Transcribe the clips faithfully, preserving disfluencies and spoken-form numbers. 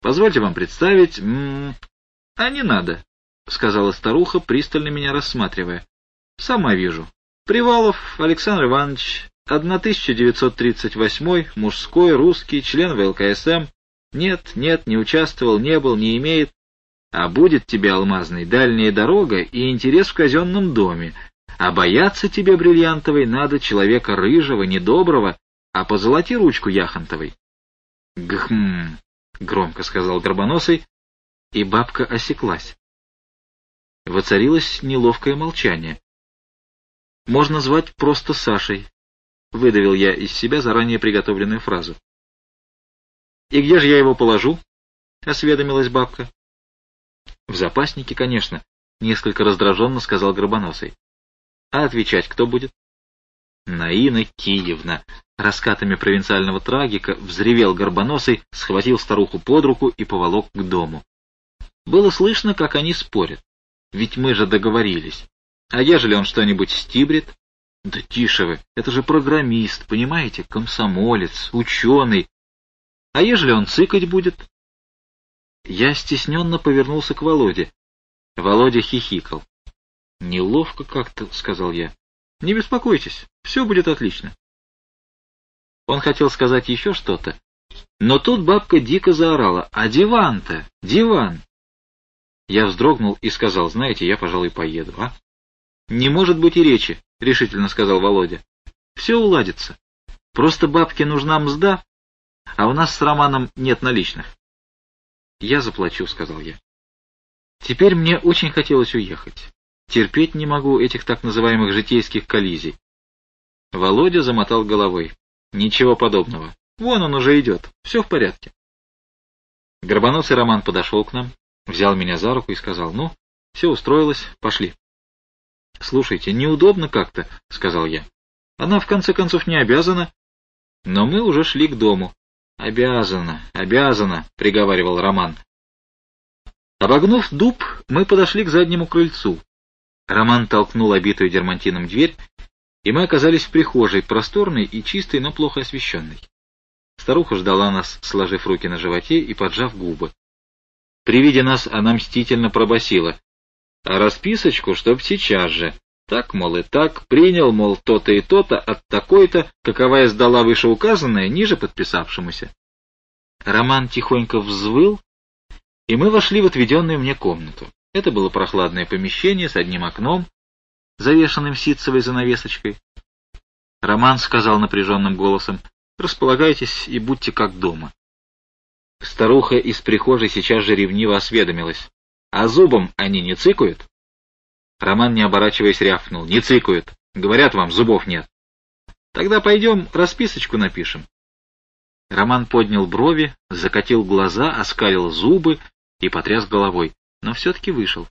Позвольте вам представить... М -м, а не надо, — сказала старуха, пристально меня рассматривая. — Сама вижу. Привалов Александр Иванович, тысяча девятьсот тридцать восьмой, мужской, русский, член вэ эл ка эс эм. Нет, нет, не участвовал, не был, не имеет. А будет тебе, алмазный, дальняя дорога и интерес в казенном доме. А бояться тебе, бриллиантовой, надо человека рыжего, недоброго, а позолоти ручку яхонтовой. — Гхм, — громко сказал Горбоносый, и бабка осеклась. Воцарилось неловкое молчание. — Можно звать просто Сашей, — выдавил я из себя заранее приготовленную фразу. — И где же я его положу? — осведомилась бабка. — В запаснике, конечно, — несколько раздраженно сказал Горбоносый. — А отвечать кто будет? — Наина Киевна! — раскатами провинциального трагика взревел Горбоносый, схватил старуху под руку и поволок к дому. Было слышно, как они спорят. Ведь мы же договорились. А ежели он что-нибудь стибрит? Да тише вы, это же программист, понимаете, комсомолец, ученый. А ежели он цыкать будет? Я стесненно повернулся к Володе. Володя хихикал. — Неловко как-то, — сказал я. — Не беспокойтесь, все будет отлично. Он хотел сказать еще что-то, но тут бабка дико заорала: — А диван-то, диван! Я вздрогнул и сказал: — Знаете, я, пожалуй, поеду, а? — Не может быть и речи, — решительно сказал Володя. — Все уладится. Просто бабке нужна мзда, а у нас с Романом нет наличных. — Я заплачу, — сказал я. Теперь мне очень хотелось уехать. Терпеть не могу этих так называемых житейских коллизий. Володя замотал головой. — Ничего подобного. Вон он уже идет. Все в порядке. Горбоносый Роман подошел к нам, взял меня за руку и сказал: — Ну, все устроилось, пошли. — Слушайте, неудобно как-то, — сказал я. — Она, в конце концов, не обязана. Но мы уже шли к дому. — Обязана, обязана, — приговаривал Роман. Обогнув дуб, мы подошли к заднему крыльцу. Роман толкнул обитую дермантином дверь, и мы оказались в прихожей, просторной и чистой, но плохо освещенной. Старуха ждала нас, сложив руки на животе и поджав губы. При виде нас она мстительно пробасила: — А расписочку, чтоб сейчас же. Так, мол, и так, принял, мол, то-то и то-то от такой-то, каковая сдала вышеуказанное ниже подписавшемуся. Роман тихонько взвыл, и мы вошли в отведенную мне комнату. Это было прохладное помещение с одним окном, завешанным ситцевой занавесочкой. Роман сказал напряженным голосом: — Располагайтесь и будьте как дома. Старуха из прихожей сейчас же ревниво осведомилась: — А зубом они не цыкают? Роман, не оборачиваясь, рявкнул: — Не цыкают. Говорят вам, зубов нет. — Тогда пойдем расписочку напишем. Роман поднял брови, закатил глаза, оскалил зубы и потряс головой, но все-таки вышел.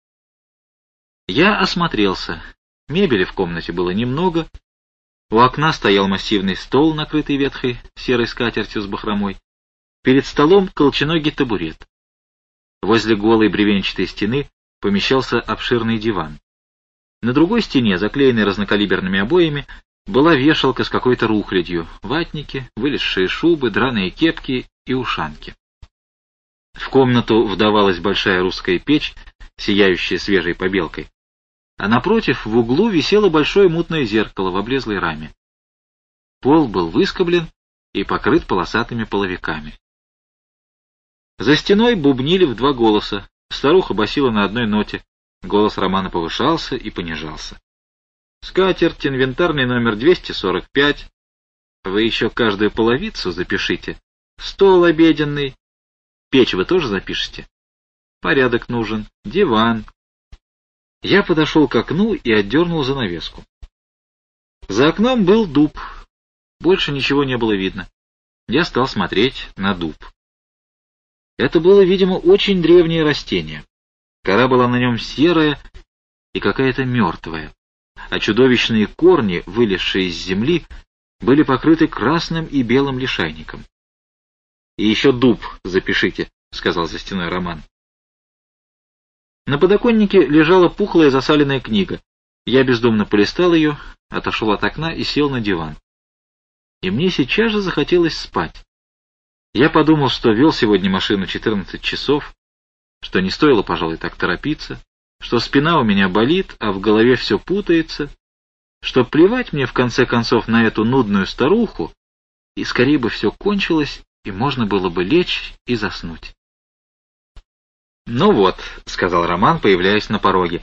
Я осмотрелся. Мебели в комнате было немного. У окна стоял массивный стол, накрытый ветхой серой скатертью с бахромой. Перед столом колченогий табурет. Возле голой бревенчатой стены помещался обширный диван. На другой стене, заклеенной разнокалиберными обоями, была вешалка с какой-то рухлядью, ватники, вылезшие шубы, драные кепки и ушанки. В комнату вдавалась большая русская печь, сияющая свежей побелкой, а напротив в углу висело большое мутное зеркало в облезлой раме. Пол был выскоблен и покрыт полосатыми половиками. За стеной бубнили в два голоса. Старуха басила на одной ноте. Голос Романа повышался и понижался. «Скатерть, инвентарный номер двести сорок пять. Вы еще каждую половицу запишите. Стол обеденный. Печь вы тоже запишете? Порядок нужен. Диван». Я подошел к окну и отдернул занавеску. За окном был дуб. Больше ничего не было видно. Я стал смотреть на дуб. Это было, видимо, очень древнее растение. Кора была на нем серая и какая-то мертвая, а чудовищные корни, вылезшие из земли, были покрыты красным и белым лишайником. — И еще дуб запишите, — сказал за стеной Роман. На подоконнике лежала пухлая засаленная книга. Я бездумно полистал ее, отошел от окна и сел на диван. И мне сейчас же захотелось спать. Я подумал, что вел сегодня машину четырнадцать часов, что не стоило, пожалуй, так торопиться, что спина у меня болит, а в голове все путается, что плевать мне в конце концов на эту нудную старуху, и скорее бы все кончилось, и можно было бы лечь и заснуть. «Ну вот», — сказал Роман, появляясь на пороге,